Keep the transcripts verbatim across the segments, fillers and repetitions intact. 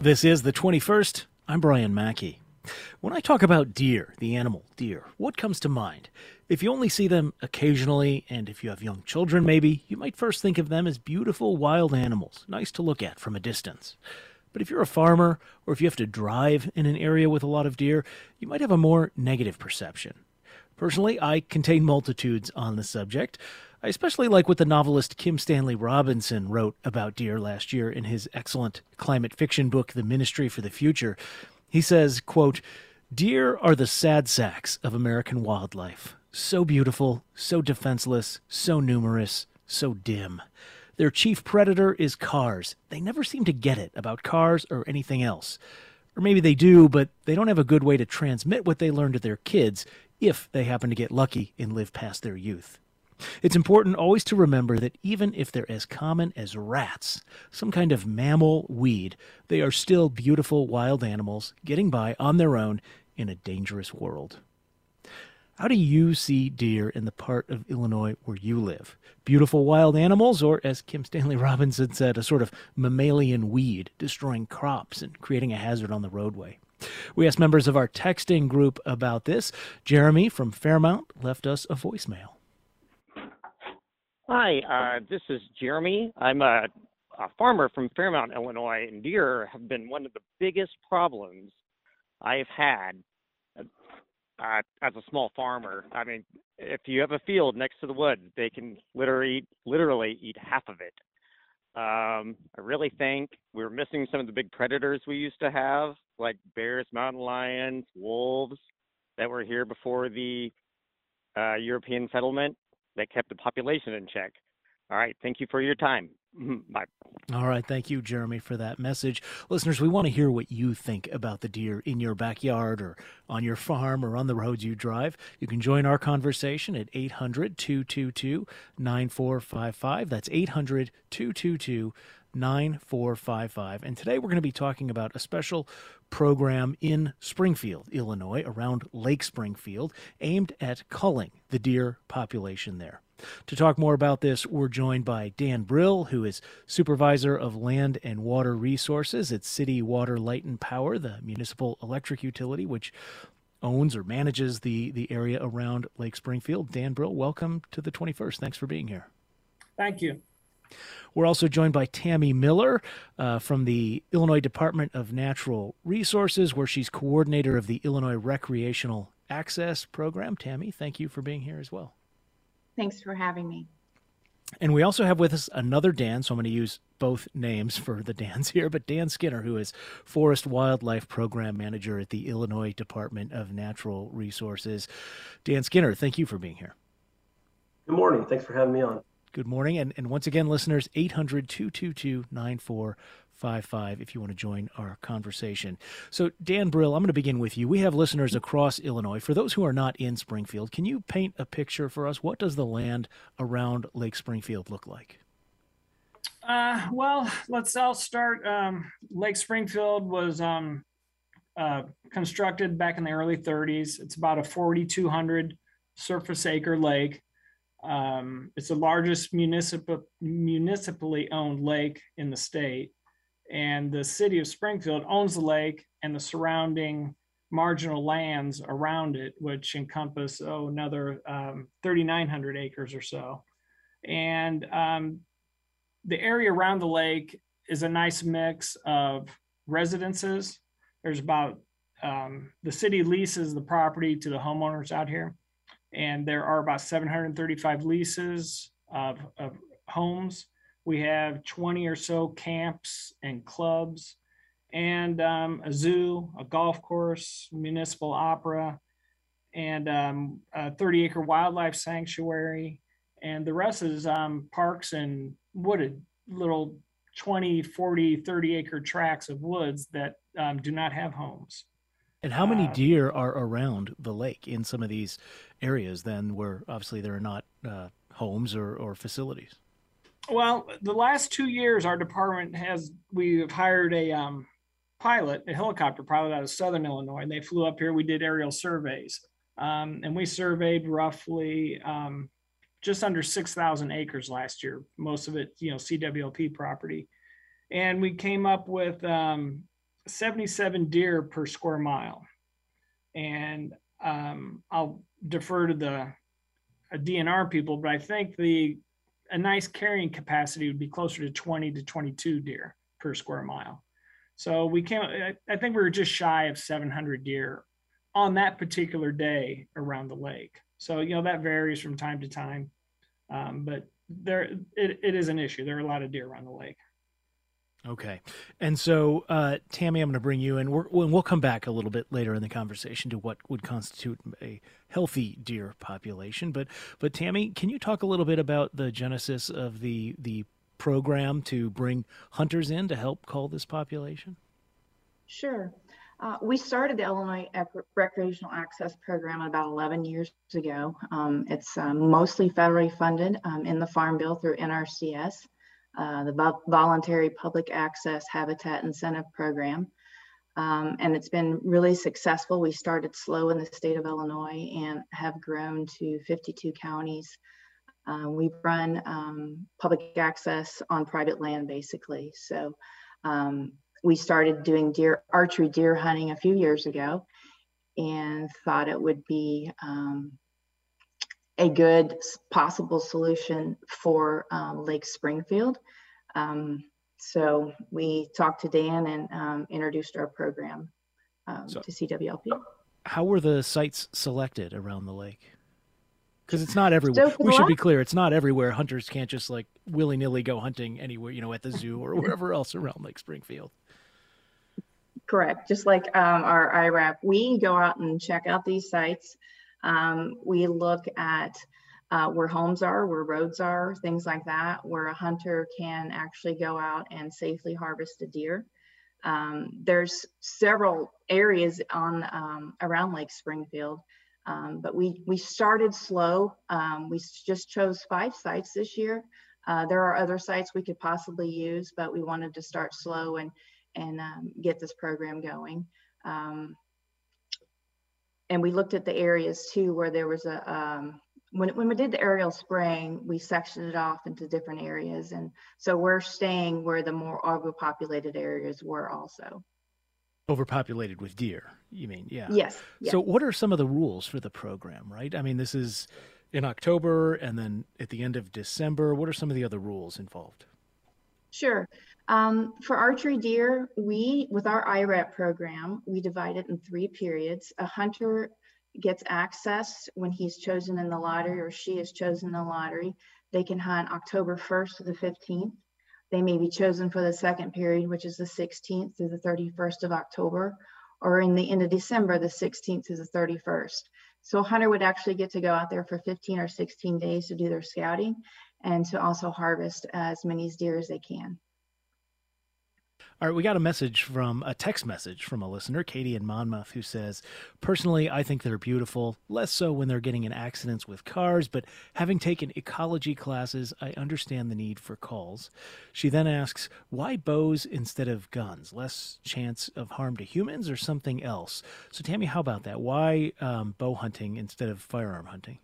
This is the twenty-first. I'm Brian Mackey. When I talk about deer, the animal deer, what comes to mind? If you only see them occasionally, and if you have young children maybe, you might first think of them as beautiful wild animals, nice to look at from a distance. But if you're a farmer, or if you have to drive in an area with a lot of deer, you might have a more negative perception. Personally, I contain multitudes on the subject. I especially like what the novelist Kim Stanley Robinson wrote about deer last year in his excellent climate fiction book, The Ministry for the Future. He says, quote, "Deer are the sad sacks of American wildlife. So beautiful, so defenseless, so numerous, so dim. Their chief predator is cars. They never seem to get it about cars or anything else. Or maybe they do, but they don't have a good way to transmit what they learn to their kids if they happen to get lucky and live past their youth. It's important always to remember that even if they're as common as rats, some kind of mammal weed, they are still beautiful wild animals getting by on their own in a dangerous world." How do you see deer in the part of Illinois where you live? Beautiful wild animals, or, as Kim Stanley Robinson said, a sort of mammalian weed destroying crops and creating a hazard on the roadway? We asked members of our texting group about this. Jeremy from Fairmount left us a voicemail. Hi, uh, this is Jeremy. I'm a, a farmer from Fairmount, Illinois, and deer have been one of the biggest problems I've had uh, as a small farmer. I mean, if you have a field next to the woods, they can literally, literally eat half of it. Um, I really think we're missing some of the big predators we used to have, like bears, mountain lions, wolves, that were here before the uh, European settlement that kept the population in check. All right. Thank you for your time. Bye. All right. Thank you, Jeremy, for that message. Listeners, we want to hear what you think about the deer in your backyard or on your farm or on the roads you drive. You can join our conversation at eight hundred, two two two, nine four five five. That's eight hundred, two two two, nine four five five. And today we're going to be talking about a special program in Springfield, Illinois, around Lake Springfield, aimed at culling the deer population there. To talk more about this, we're joined by Dan Brill, who is Supervisor of Land and Water Resources at City Water, Light and Power, the municipal electric utility, which owns or manages the, the area around Lake Springfield. Dan Brill, welcome to the twenty-first. Thanks for being here. Thank you. We're also joined by Tammy Miller uh, from the Illinois Department of Natural Resources, where she's coordinator of the Illinois Recreational Access Program. Tammy, thank you for being here as well. Thanks for having me. And we also have with us another Dan, so I'm going to use both names for the Dans here, but Dan Skinner, who is Forest Wildlife Program Manager at the Illinois Department of Natural Resources. Dan Skinner, thank you for being here. Good morning. Thanks for having me on. Good morning. And, and once again, listeners, eight hundred, two two two, nine four five five if you want to join our conversation. So, Dan Brill, I'm going to begin with you. We have listeners across Illinois. For those who are not in Springfield, can you paint a picture for us? What does the land around Lake Springfield look like? Uh, well, let's all start. Um, Lake Springfield was um, uh, constructed back in the early thirties. It's about a forty-two hundred surface acre lake. Um, it's the largest municipal, municipally owned lake in the state. And the city of Springfield owns the lake and the surrounding marginal lands around it, which encompass, oh, another um, thirty-nine hundred acres or so. And um, the area around the lake is a nice mix of residences. There's about, um, the city leases the property to the homeowners out here. And there are about seven hundred thirty-five leases of, of homes. We have twenty or so camps and clubs, and um, a zoo, a golf course, municipal opera, and um, a thirty acre wildlife sanctuary. And the rest is um, parks and wooded little twenty, forty, thirty acre tracts of woods that um, do not have homes. And how many deer are around the lake in some of these areas then where obviously there are not uh, homes or, or facilities? Well, the last two years, our department has, we have hired a um, pilot, a helicopter pilot out of Southern Illinois, and they flew up here. We did aerial surveys, um, and we surveyed roughly um, just under six thousand acres last year, most of it, you know, C W L P property. And we came up with um, seventy-seven deer per square mile. And um, I'll defer to the uh, D N R people, but I think the a nice carrying capacity would be closer to twenty to twenty-two deer per square mile. So we came, I think we were just shy of seven hundred deer on that particular day around the lake. So, you know, that varies from time to time, um, but there, it, it is an issue. There are a lot of deer around the lake. Okay. And so, uh, Tammy, I'm going to bring you in. We're, we'll come back a little bit later in the conversation to what would constitute a healthy deer population. But, but Tammy, can you talk a little bit about the genesis of the, the program to bring hunters in to help cull this population? Sure. Uh, we started the Illinois Recreational Access Program about eleven years ago. Um, it's um, mostly federally funded um, in the Farm Bill through N R C S. Uh, the Voluntary Public Access Habitat Incentive Program. Um, and it's been really successful. We started slow in the state of Illinois and have grown to fifty-two counties. Uh, we've run um, public access on private land, basically. So um, we started doing deer archery deer hunting a few years ago and thought it would be um, a good possible solution for um, Lake Springfield. Um, so we talked to Dan and um, introduced our program um, so, to C W L P. How were the sites selected around the lake? Because it's not everywhere. So we should be clear. It's not everywhere. Hunters can't just like willy-nilly go hunting anywhere, you know, at the zoo or wherever else around Lake Springfield. Correct. Just like um, our I RAP, we go out and check out these sites. Um, we look at uh, where homes are, where roads are, things like that, where a hunter can actually go out and safely harvest a deer. Um, there's several areas on um, around Lake Springfield, um, but we we started slow. Um, we just chose five sites this year. Uh, there are other sites we could possibly use, but we wanted to start slow and and um, get this program going. Um, and we looked at the areas too, where there was a, um, when, when we did the aerial spraying, we sectioned it off into different areas. And so we're staying where the more overpopulated areas were also. Overpopulated with deer, you mean? Yeah. Yes. yes. So what are some of the rules for the program, right? I mean, this is in October and then at the end of December. What are some of the other rules involved? Sure. Um, for archery deer, we, with our I RAP program, we divide it in three periods. A hunter gets access when he's chosen in the lottery or she is chosen in the lottery. They can hunt October first to the fifteenth. They may be chosen for the second period, which is the sixteenth through the thirty-first of October, or in the end of December, the sixteenth through the thirty-first. So a hunter would actually get to go out there for fifteen or sixteen days to do their scouting and to also harvest as many deer as they can. All right, we got a message from a text message from a listener, Katie in Monmouth, who says, personally, I think they're beautiful, less so when they're getting in accidents with cars, but having taken ecology classes, I understand the need for calls. She then asks, why bows instead of guns? Less chance of harm to humans or something else? So Tammy, how about that? Why um, bow hunting instead of firearm hunting?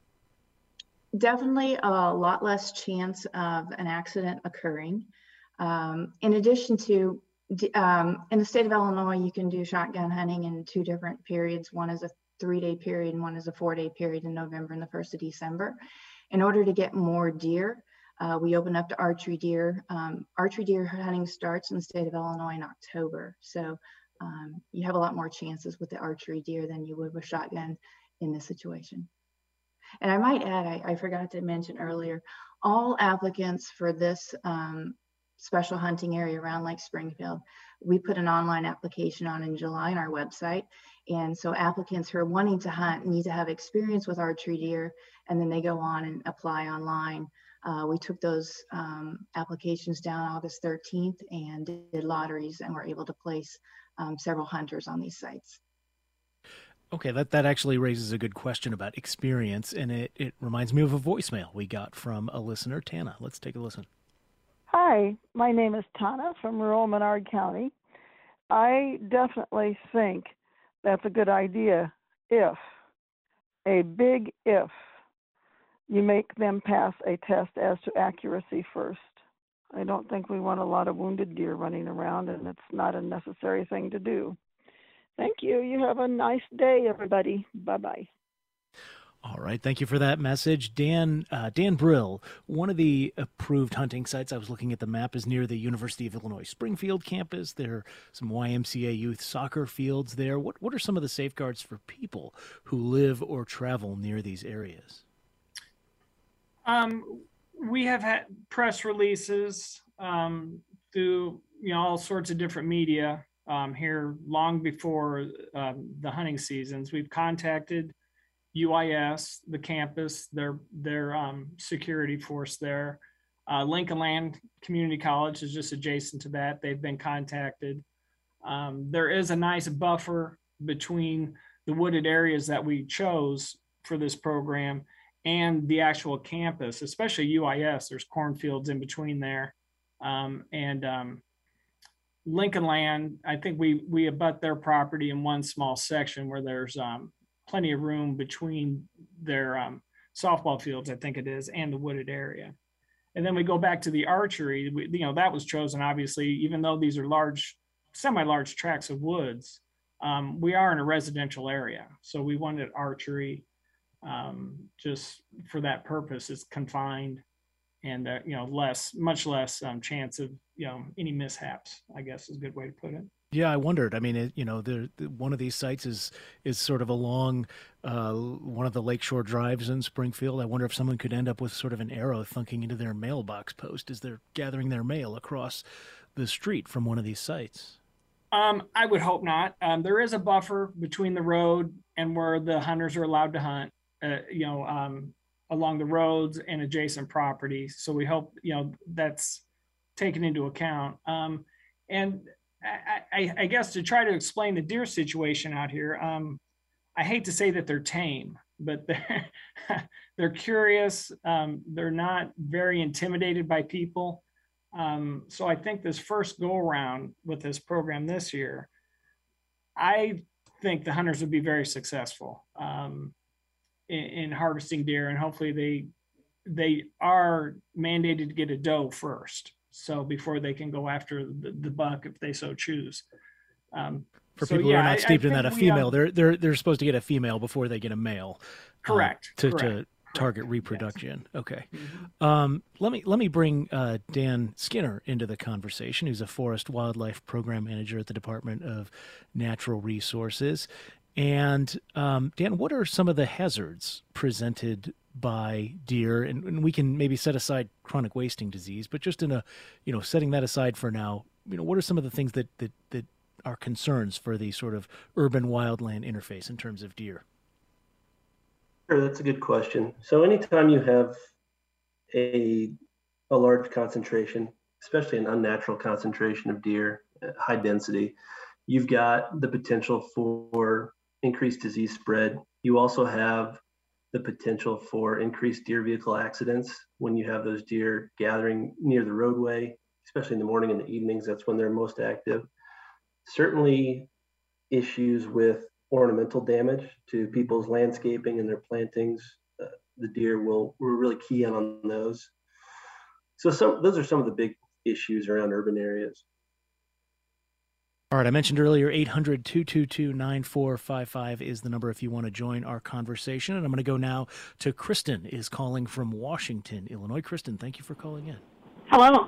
Definitely a lot less chance of an accident occurring. Um, in addition to, um, in the state of Illinois, you can do shotgun hunting in two different periods. One is a three-day period and one is a four-day period in November and the first of December. In order to get more deer, uh, we open up to archery deer. Um, archery deer hunting starts in the state of Illinois in October. So um, you have a lot more chances with the archery deer than you would with shotgun in this situation. And I might add, I, I forgot to mention earlier, all applicants for this um, special hunting area around Lake Springfield, we put an online application on in July on our website. And so applicants who are wanting to hunt need to have experience with archery deer, and then they go on and apply online. Uh, we took those um, applications down August thirteenth and did lotteries and were able to place um, several hunters on these sites. Okay, that, that actually raises a good question about experience, and it, it reminds me of a voicemail we got from a listener, Tana. Let's take a listen. Hi, my name is Tana from rural Menard County. I definitely think that's a good idea if, a big if, you make them pass a test as to accuracy first. I don't think we want a lot of wounded deer running around, and it's not a necessary thing to do. Thank you. You have a nice day, everybody. Bye-bye. All right, thank you for that message. Dan uh, Dan Brill, one of the approved hunting sites, I was looking at the map, is near the University of Illinois Springfield campus. There are some Y M C A youth soccer fields there. What, what are some of the safeguards for people who live or travel near these areas? Um, we have had press releases um, through you know all sorts of different media um, here long before um, the hunting seasons. We've contacted U I S, the campus, their their um, security force there. Uh, Lincoln Land Community College is just adjacent to that. They've been contacted. Um, there is a nice buffer between the wooded areas that we chose for this program and the actual campus, especially U I S. There's cornfields in between there. Um, and um, Lincoln Land, I think we we abut their property in one small section where there's um, plenty of room between their um, softball fields, I think it is, and the wooded area. And then we go back to the archery, we, you know, that was chosen, obviously, even though these are large, semi-large tracts of woods, um, we are in a residential area. So we wanted archery um, just for that purpose. It's confined and, uh, you know, less, much less um, chance of, you know, any mishaps, I guess is a good way to put it. Yeah, I wondered. I mean, it, you know, the, the one of these sites is is sort of along uh, one of the lakeshore drives in Springfield. I wonder if someone could end up with sort of an arrow thunking into their mailbox post as they're gathering their mail across the street from one of these sites. Um, I would hope not. Um, there is a buffer between the road and where the hunters are allowed to hunt, uh, you know, um, along the roads and adjacent properties. So we hope, you know, that's taken into account. Um, and I, I, I guess to try to explain the deer situation out here, um, I hate to say that they're tame, but they're, they're curious. Um, they're not very intimidated by people. Um, so I think this first go around with this program this year, I think the hunters would be very successful um, in, in harvesting deer, and hopefully they they are mandated to get a doe first. So before they can go after the, the buck, if they so choose. Um, For so people yeah, who are not I- steeped I in that, a think we, female, um, they're they're they're supposed to get a female before they get a male. uh, Correct, to, correct, to target reproduction. Okay. Mhm. Um, let me let me bring uh, Dan Skinner into the conversation, who's a forest wildlife program manager at the Department of Natural Resources. And um, Dan, what are some of the hazards presented by deer? And, and we can maybe set aside chronic wasting disease, but just in a, you know, setting that aside for now, you know, what are some of the things that that that are concerns for the sort of urban wildland interface in terms of deer? Sure, that's a good question. So anytime you have a, a large concentration, especially an unnatural concentration of deer, at high density, you've got the potential for increased disease spread. You also have the potential for increased deer vehicle accidents when you have those deer gathering near the roadway, especially in the morning and the evenings. That's when they're most active. Certainly issues with ornamental damage to people's landscaping and their plantings. Uh, the deer will, will really key in on those. So some, those are some of the big issues around urban areas. All right, I mentioned earlier, eight hundred, two two two, nine four five five is the number if you want to join our conversation. And I'm going to go now to Kristen, is calling from Washington, Illinois. Kristen, thank you for calling in. Hello.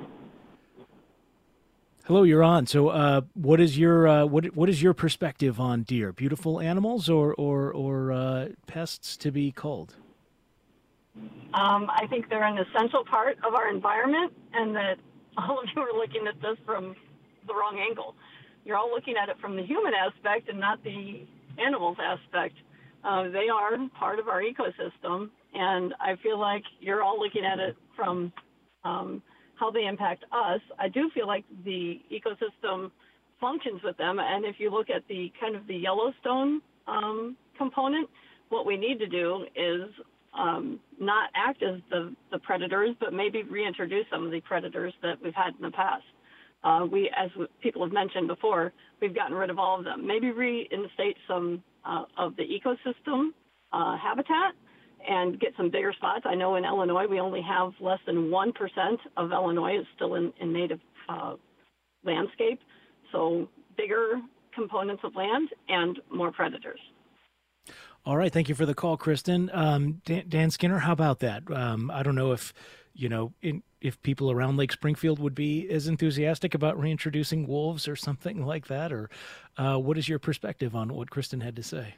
Hello, you're on. So, uh, what is your uh, what what is your perspective on deer? Beautiful animals or or or uh, pests to be culled? Um, I think they're an essential part of our environment, and that all of you are looking at this from the wrong angle. You're all looking at it from the human aspect and not the animals aspect. Uh, they are part of our ecosystem, and I feel like you're all looking at it from um, how they impact us. I do feel like the ecosystem functions with them, and if you look at the kind of the Yellowstone um, component, what we need to do is um, not act as the, the predators, but maybe reintroduce some of the predators that we've had in the past. Uh, we, as people have mentioned before, we've gotten rid of all of them. Maybe reinstate some uh, of the ecosystem uh, habitat and get some bigger spots. I know in Illinois, we only have less than one percent of Illinois is still in, in native uh, landscape. So bigger components of land and more predators. All right. Thank you for the call, Kristen. Um, Dan, Dan Skinner, how about that? Um, I don't know if, you know, in, if people around Lake Springfield would be as enthusiastic about reintroducing wolves or something like that, or uh, what is your perspective on what Kristen had to say?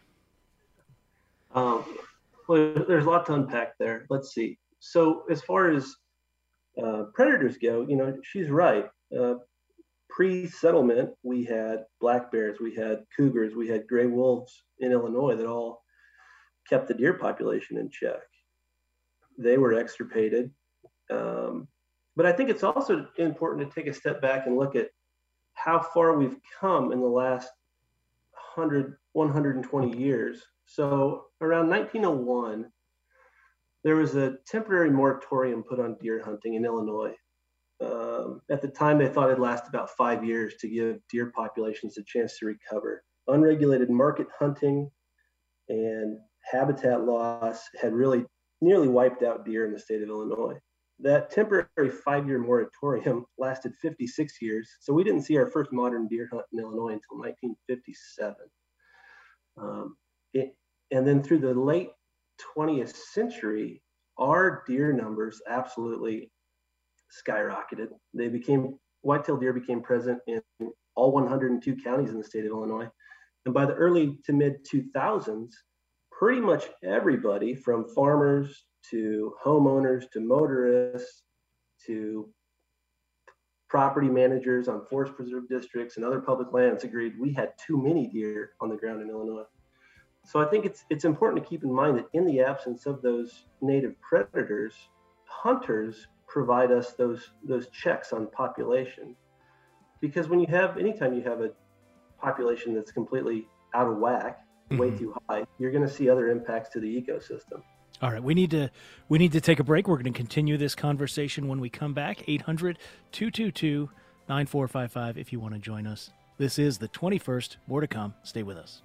Um, well, there's a lot to unpack there. Let's see. So as far as uh, predators go, you know, she's right. Uh, pre-settlement, we had black bears, we had cougars, we had gray wolves in Illinois that all kept the deer population in check. They were extirpated. Um, but I think it's also important to take a step back and look at how far we've come in the last one hundred, one hundred twenty years. So around nineteen oh one, there was a temporary moratorium put on deer hunting in Illinois. Um, at the time, they thought it'd last about five years to give deer populations a chance to recover. Unregulated market hunting and habitat loss had really nearly wiped out deer in the state of Illinois. That temporary five-year moratorium lasted fifty-six years, so we didn't see our first modern deer hunt in Illinois until nineteen fifty-seven. Um, it, and then through the late twentieth century, our deer numbers absolutely skyrocketed. They became, whitetail deer became present in all one hundred two counties in the state of Illinois. And by the early to mid two thousands, pretty much everybody from farmers to homeowners to motorists to property managers on forest preserve districts and other public lands agreed we had too many deer on the ground in Illinois. So I think it's it's important to keep in mind that in the absence of those native predators, hunters provide us those those checks on population. Because when you have, anytime you have a population that's completely out of whack, mm-hmm. way too high, you're going to see other impacts to the ecosystem. All right, we need to we need to take a break. We're going to continue this conversation when we come back. eight hundred, two two two, nine four five five if you want to join us. This is the twenty-first. More to come. Stay with us.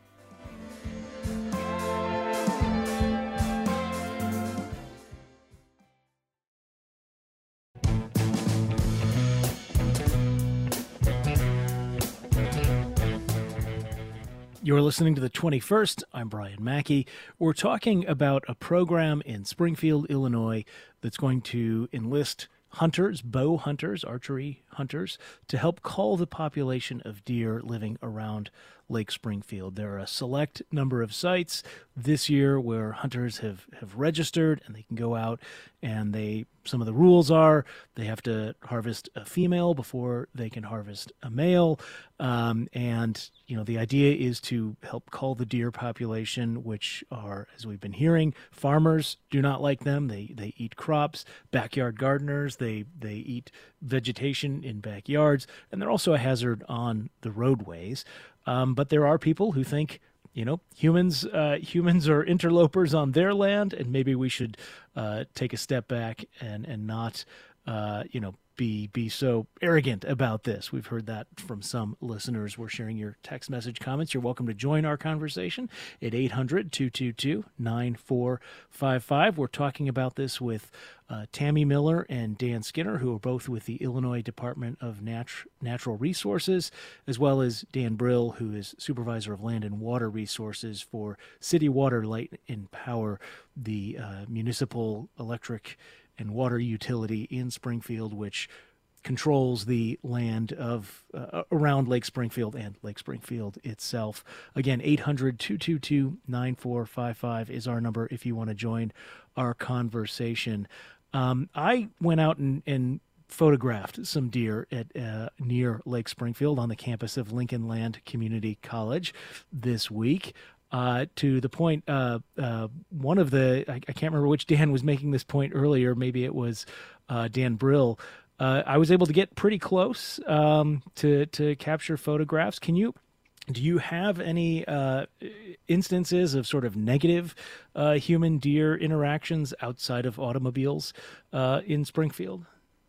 You're listening to the twenty-first. I'm Brian Mackey. We're talking about a program in Springfield, Illinois, that's going to enlist hunters, bow hunters, archery hunters, to help call the population of deer living around Lake Springfield. There are a select number of sites this year where hunters have, have registered and they can go out, and they some of the rules are they have to harvest a female before they can harvest a male. Um, and, you know, the idea is to help call the deer population, which are, as we've been hearing, farmers do not like them. They they eat crops. Backyard gardeners, they, they eat vegetation in backyards. And they're also a hazard on the roadways. Um, but there are people who think, you know, humans uh, humans are interlopers on their land, and maybe we should uh, take a step back and and not, uh, you know, be be so arrogant about this. We've heard that from some listeners. We're sharing your text message comments. You're welcome to join our conversation at eight hundred, two two two, nine four five five. We're talking about this with uh, Tammy Miller and Dan Skinner, who are both with the Illinois Department of Nat- Natural Resources, as well as Dan Brill, who is Supervisor of Land and Water Resources for City Water, Light and Power, the uh, municipal electric and water utility in Springfield, which controls the land of uh, around Lake Springfield and Lake Springfield itself. Again, eight hundred, two two two, nine four five five is our number if you want to join our conversation. Um, I went out and, and photographed some deer at uh, near Lake Springfield on the campus of Lincoln Land Community College this week. Uh, to the point, uh, uh, one of the, I, I can't remember which Dan was making this point earlier, maybe it was uh, Dan Brill. Uh, I was able to get pretty close um, to, to capture photographs. Can you, do you have any uh, instances of sort of negative uh, human-deer interactions outside of automobiles uh, in Springfield?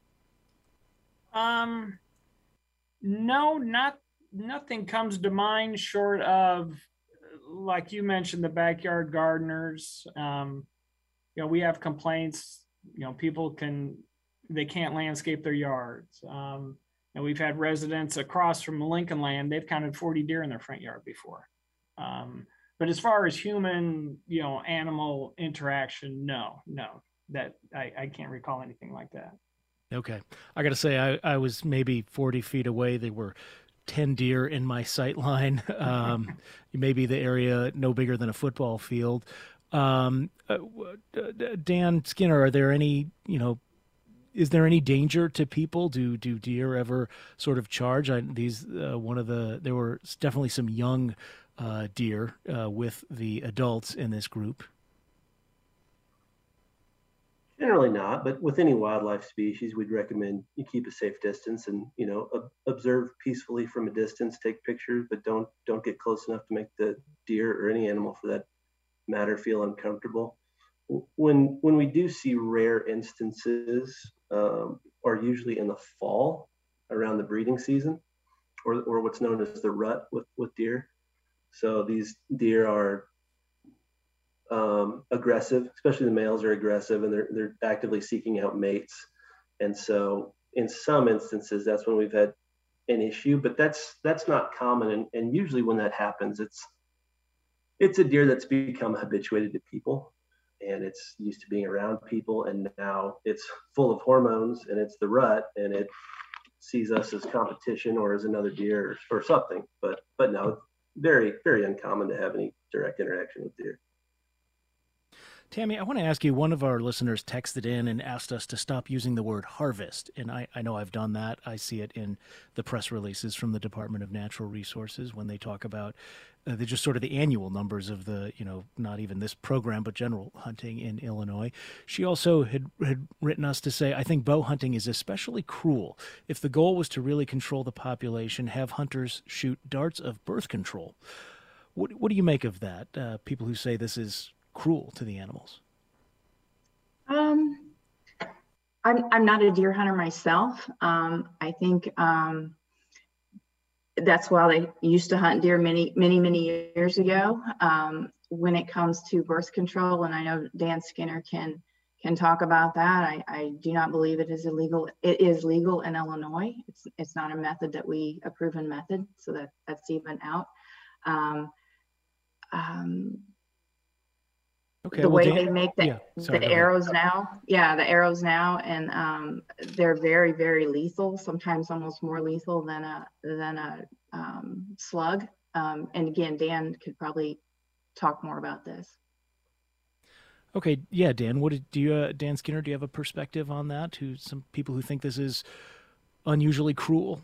Um, no, not, nothing comes to mind short of, like you mentioned, the backyard gardeners. Um, you know, we have complaints, you know, people can, they can't landscape their yards. Um, and we've had residents across from Lincoln Land, they've counted forty deer in their front yard before. Um, but as far as human, you know, animal interaction, no, no, that I, I can't recall anything like that. Okay. I got to say, I, I was maybe forty feet away. There were ten deer in my sight line. Um, maybe the area no bigger than a football field. Um, uh, Dan Skinner, are there any, you know, is there any danger to people? Do do deer ever sort of charge? I, these uh, one of the there were definitely some young uh, deer uh, with the adults in this group. Generally not, but with any wildlife species, we'd recommend you keep a safe distance and, you know, ob- observe peacefully from a distance, take pictures, but don't don't get close enough to make the deer or any animal for that matter feel uncomfortable. When when we do see rare instances, um, are usually in the fall around the breeding season, or or what's known as the rut with with deer. So these deer are um, aggressive, especially the males are aggressive, and they're they're actively seeking out mates. And so in some instances, that's when we've had an issue, but that's that's not common. And, and usually when that happens, it's it's a deer that's become habituated to people, and it's used to being around people, and now it's full of hormones, and it's the rut, and it sees us as competition or as another deer or, or something. But but no, very very uncommon to have any direct interaction with deer. Tammy, I want to ask you, one of our listeners texted in and asked us to stop using the word harvest. And I, I know I've done that. I see it in the press releases from the Department of Natural Resources when they talk about uh, they're just sort of the annual numbers of the, you know, not even this program, but general hunting in Illinois. She also had, had written us to say, I think bow hunting is especially cruel. If the goal was to really control the population, have hunters shoot darts of birth control. What, what do you make of that? Uh, people who say this is cruel to the animals? Um, I'm I'm not a deer hunter myself. Um, I think um, that's why they used to hunt deer many many many years ago. Um, when it comes to birth control, and I know Dan Skinner can can talk about that. I, I do not believe it is illegal. It is legal in Illinois. It's it's not a method that we a proven method, so that that's even out. Um, um, Okay, the well, way Dan, they make the, yeah, sorry, the go ahead. arrows now, yeah, the arrows now, and um, they're very, very lethal. Sometimes almost more lethal than a than a um, slug. Um, and again, Dan could probably talk more about this. Okay, yeah, Dan. What did, do you, uh, Dan Skinner? Do you have a perspective on that? To some people who think this is unusually cruel.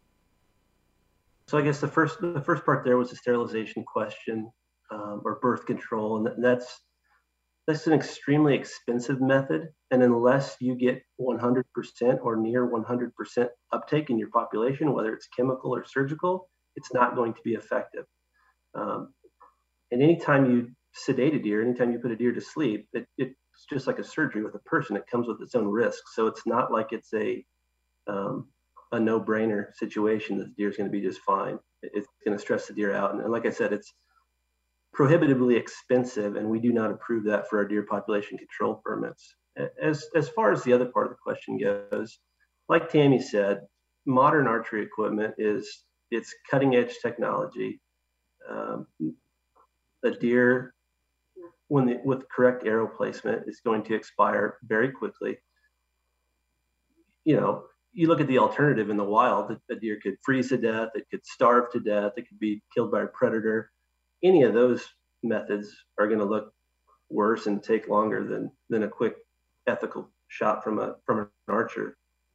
So I guess the first the first part there was the sterilization question, um, or birth control, and that's that's an extremely expensive method. And unless you get one hundred percent or near one hundred percent uptake in your population, whether it's chemical or surgical, it's not going to be effective. Um, and anytime you sedate a deer, anytime you put a deer to sleep, it, it's just like a surgery with a person. It comes with its own risks. So it's not like it's a um, a no-brainer situation that the deer is going to be just fine. It's going to stress the deer out. And, and like I said, it's prohibitively expensive, and we do not approve that for our deer population control permits. As, as far as the other part of the question goes, like Tammy said, modern archery equipment is, it's cutting edge technology. Um, a deer, when the, with correct arrow placement, is going to expire very quickly. You know, you look at the alternative in the wild, a deer could freeze to death, it could starve to death, it could be killed by a predator. Any of those methods are going to look worse and take longer than than a quick ethical shot from a from an archer.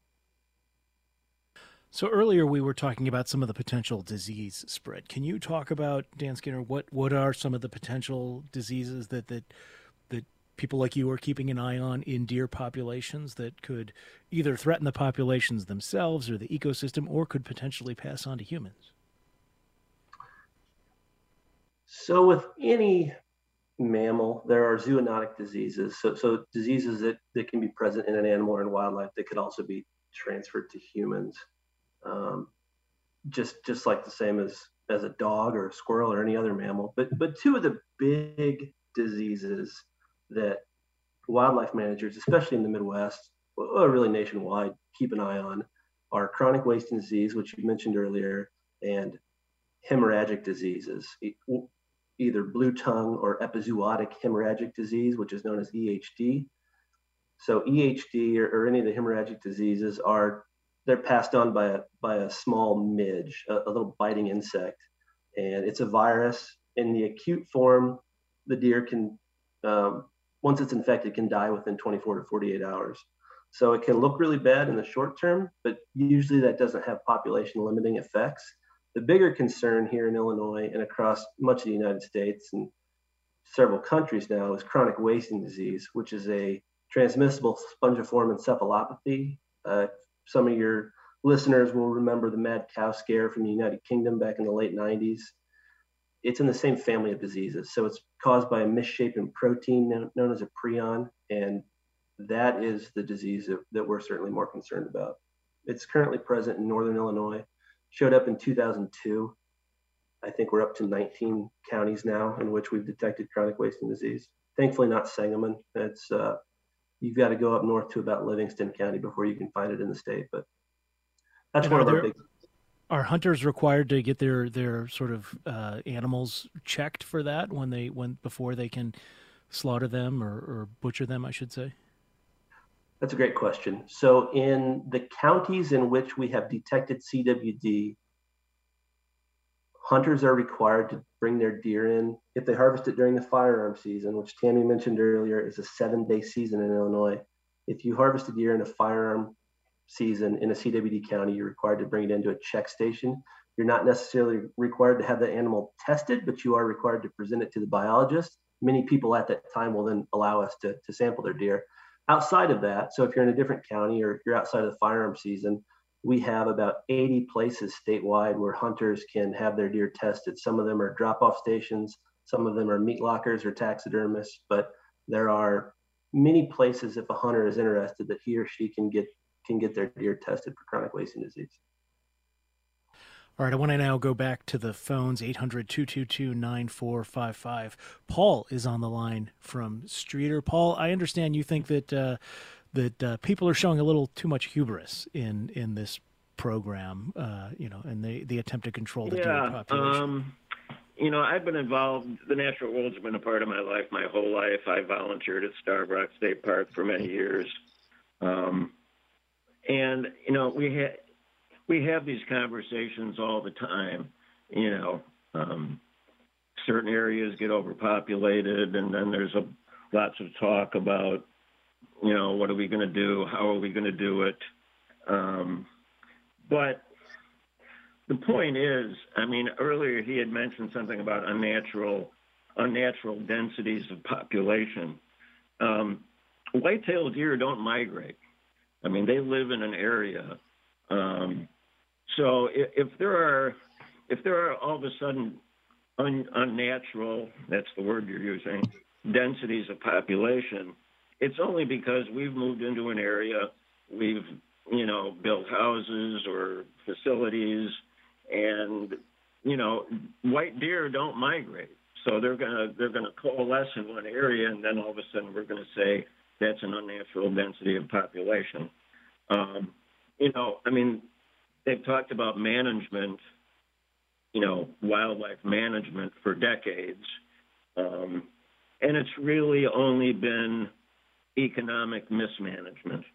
So earlier we were talking about some of the potential disease spread. Can you talk about, Dan Skinner, what, what are some of the potential diseases that, that that people like you are keeping an eye on in deer populations that could either threaten the populations themselves or the ecosystem, or could potentially pass on to humans? So with any mammal, there are zoonotic diseases. So, so diseases that, that can be present in an animal or in wildlife that could also be transferred to humans. Um, just just like the same as, as a dog or a squirrel or any other mammal. But but two of the big diseases that wildlife managers, especially in the Midwest, or really nationwide, keep an eye on are chronic wasting disease, which you mentioned earlier, and hemorrhagic diseases, either blue tongue or epizootic hemorrhagic disease, which is known as E H D. So E H D or, or any of the hemorrhagic diseases are, they're passed on by a, by a small midge, a, a little biting insect. And it's a virus. In the acute form, the deer can, um, once it's infected, can die within twenty-four to forty-eight hours. So it can look really bad in the short term, but usually that doesn't have population limiting effects. The bigger concern here in Illinois and across much of the United States and several countries now is chronic wasting disease, which is a transmissible spongiform encephalopathy. Uh, some of your listeners will remember the mad cow scare from the United Kingdom back in the late nineties. It's in the same family of diseases. So it's caused by a misshapen protein known as a prion, and that is the disease that, that we're certainly more concerned about. It's currently present in northern Illinois, showed up in two thousand two. I think we're up to nineteen counties now in which we've detected chronic wasting disease. Thankfully not Sangamon. It's, uh, you've got to go up north to about Livingston County before you can find it in the state, but that's And one are of our there- big. Are hunters required to get their their sort of uh, animals checked for that when they when before they can slaughter them or, or butcher them, I should say? That's a great question. So in the counties in which we have detected C W D, hunters are required to bring their deer in if they harvest it during the firearm season, which Tammy mentioned earlier is a seven-day season in Illinois. If you harvest a deer in a firearm season in a C W D county, you're required to bring it into a check station. You're not necessarily required to have the animal tested, but you are required to present it to the biologist. Many people at that time will then allow us to, to sample their deer. Outside of that, so if you're in a different county or if you're outside of the firearm season, we have about eighty places statewide where hunters can have their deer tested. Some of them are drop-off stations, some of them are meat lockers or taxidermists, but there are many places if a hunter is interested that he or she can get can get their deer tested for chronic wasting disease. All right, I want to now go back to the phones, eight hundred, two two two, nine four five five. Paul is on the line from Streeter. Paul, I understand you think that uh, that uh, people are showing a little too much hubris in, in this program, uh, you know, and the, the attempt to control the yeah, deer population. Um, you know, I've been involved, the natural world's been a part of my life my whole life. I volunteered at Starved Rock State Park for many years. Um, and, you know, we had, we have these conversations all the time, you know, um, certain areas get overpopulated, and then there's a, lots of talk about, you know, what are we going to do? How are we going to do it? Um, but the point is, I mean, earlier he had mentioned something about unnatural, unnatural densities of population. Um, white-tailed deer don't migrate. I mean, they live in an area. Um, so if, if there are, if there are all of a sudden un, unnatural, that's the word you're using, densities of population, it's only because we've moved into an area, we've, you know, built houses or facilities, and, you know, white deer don't migrate. So they're gonna they're gonna coalesce in one area, and then all of a sudden we're gonna say that's an unnatural density of population. Um, you know, I mean, they've talked about management, you know, wildlife management for decades, um, and it's really only been economic mismanagement.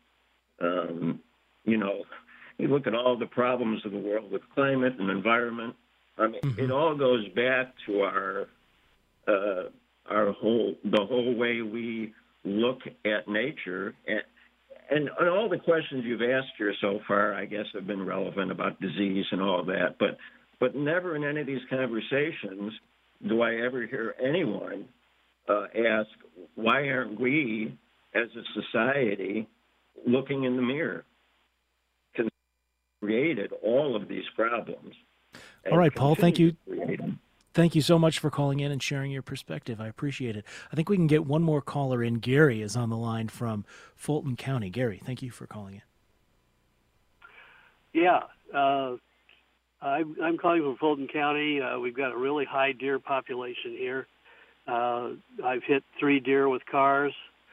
Um, you know, you look at all the problems of the world with climate and environment. I mean, mm-hmm. It all goes back to our uh, our whole the whole way we look at nature, and, and and all the questions you've asked here so far, I guess, have been relevant about disease and all that. But but never in any of these conversations do I ever hear anyone uh, ask, why aren't we as a society looking in the mirror? Because we created all of these problems. All right, Paul, thank you. Thank you so much for calling in and sharing your perspective. I appreciate it. I think we can get one more caller in. Gary is on the line from Fulton County. Gary, thank you for calling in. Yeah, uh, I'm, I'm calling from Fulton County. Uh, we've got a really high deer population here. Uh, I've hit three deer with cars.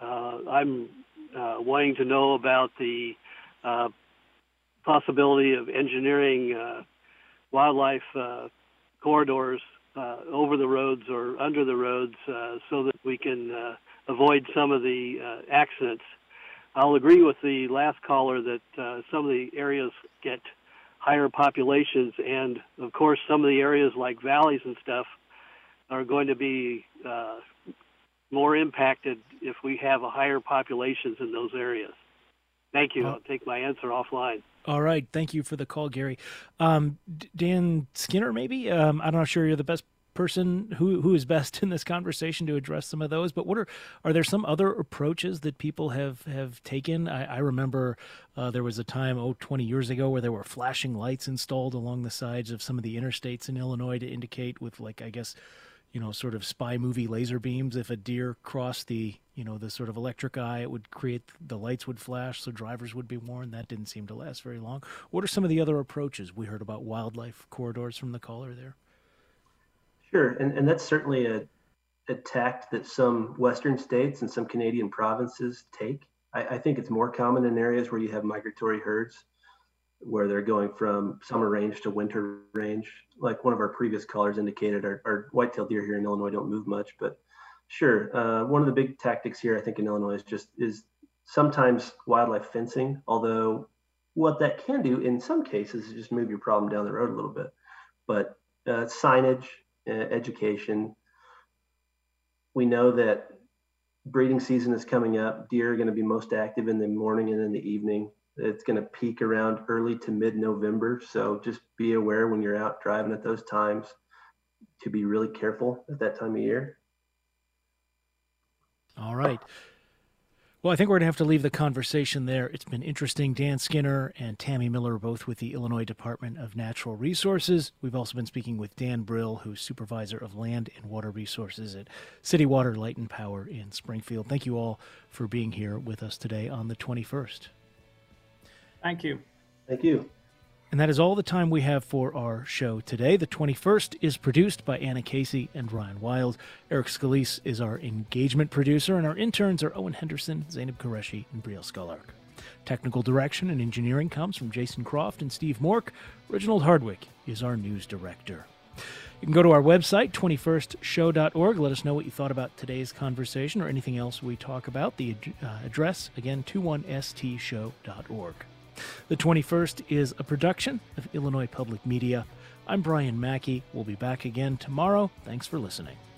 Uh, I'm uh, wanting to know about the uh, possibility of engineering uh, wildlife uh, corridors uh, over the roads or under the roads uh, so that we can uh, avoid some of the uh, accidents. I'll agree with the last caller that uh, some of the areas get higher populations, and of course some of the areas like valleys and stuff are going to be uh, more impacted if we have a higher populations in those areas. Thank you. I'll take my answer offline. All right. Thank you for the call, Gary. Um, Dan Skinner, maybe? Um, I'm not sure you're the best person who who is best in this conversation to address some of those, but what are are there some other approaches that people have have taken? I, I remember uh, there was a time oh twenty years ago where there were flashing lights installed along the sides of some of the interstates in Illinois to indicate with, like, I guess, you know, sort of spy movie laser beams. If a deer crossed the, you know, the sort of electric eye, it would create, the lights would flash so drivers would be warned. That didn't seem to last very long. What are some of the other approaches? We heard about wildlife corridors from the caller there. Sure, and, and that's certainly a, a tact that some Western states and some Canadian provinces take. I, I think it's more common in areas where you have migratory herds, where they're going from summer range to winter range. Like one of our previous callers indicated, our, our white-tailed deer here in Illinois don't move much, but sure. Uh, one of the big tactics here, I think, in Illinois is just is sometimes wildlife fencing, although what that can do in some cases is just move your problem down the road a little bit. But uh, signage, Uh, education. We know that breeding season is coming up. Deer are going to be most active in the morning and in the evening. It's going to peak around early to mid-November. So just be aware when you're out driving at those times to be really careful at that time of year. All right. Well, I think we're going to have to leave the conversation there. It's been interesting. Dan Skinner and Tammy Miller, both with the Illinois Department of Natural Resources. We've also been speaking with Dan Brill, who's Supervisor of Land and Water Resources at City Water, Light and Power in Springfield. Thank you all for being here with us today on the twenty-first. Thank you. Thank you. And that is all the time we have for our show today. The twenty-first is produced by Anna Casey and Ryan Wild. Eric Scalise is our engagement producer, and our interns are Owen Henderson, Zainab Qureshi, and Brielle Scholark. Technical direction and engineering comes from Jason Croft and Steve Mork. Reginald Hardwick is our news director. You can go to our website, twenty-first show dot org. Let us know what you thought about today's conversation or anything else we talk about. The uh, address, again, twenty-one s t show dot org. The twenty-first is a production of Illinois Public Media. I'm Brian Mackey. We'll be back again tomorrow. Thanks for listening.